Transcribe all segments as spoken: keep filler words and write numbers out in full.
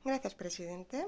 Gracias, presidente.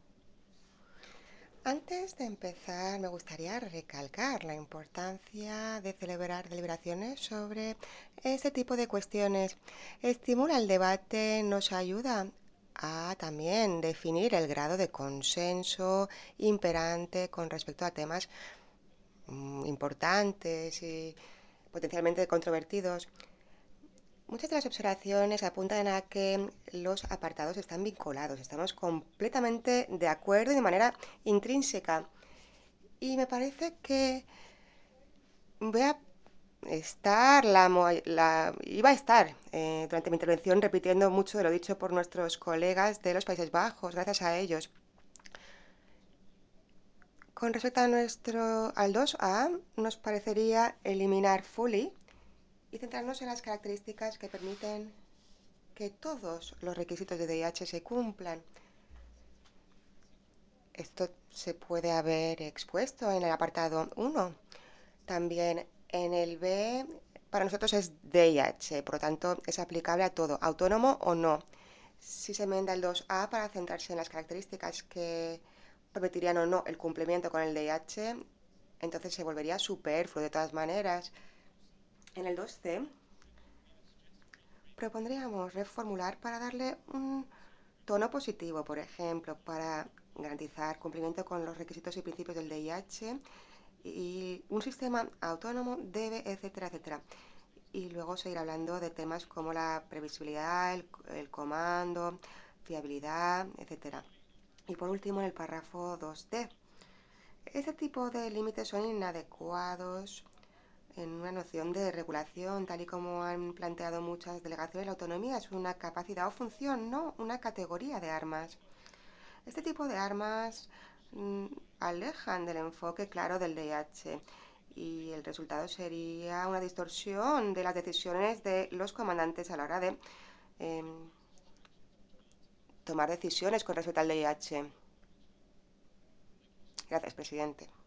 Antes de empezar, me gustaría recalcar la importancia de celebrar deliberaciones sobre este tipo de cuestiones. Estimula el debate, nos ayuda a también definir el grado de consenso imperante con respecto a temas mm, importantes y potencialmente controvertidos. Muchas de las observaciones apuntan a que los apartados están vinculados, estamos completamente de acuerdo y de manera intrínseca. Y me parece que voy a estar, la, la- iba a estar eh, durante mi intervención repitiendo mucho de lo dicho por nuestros colegas de los Países Bajos, gracias a ellos. Con respecto a nuestro, al dos A, nos parecería eliminar fully y centrarnos en las características que permiten que todos los requisitos de D I H se cumplan. Esto se puede haber expuesto en el apartado uno. También en el B, para nosotros es D I H, por lo tanto es aplicable a todo, autónomo o no. Si se enmienda el dos A para centrarse en las características que permitirían o no el cumplimiento con el D I H, entonces se volvería superfluo de todas maneras. En el dos C propondríamos reformular para darle un tono positivo, por ejemplo, para garantizar cumplimiento con los requisitos y principios del D I H y un sistema autónomo debe, etcétera, etcétera. Y luego seguir hablando de temas como la previsibilidad, el, el comando, fiabilidad, etcétera. Y por último, en el párrafo dos D. Este tipo de límites son inadecuados en una noción de regulación, tal y como han planteado muchas delegaciones. La autonomía es una capacidad o función, no una categoría de armas. Este tipo de armas mmm, alejan del enfoque claro del D I H y el resultado sería una distorsión de las decisiones de los comandantes a la hora de eh, tomar decisiones con respecto al D I H. Gracias, presidente.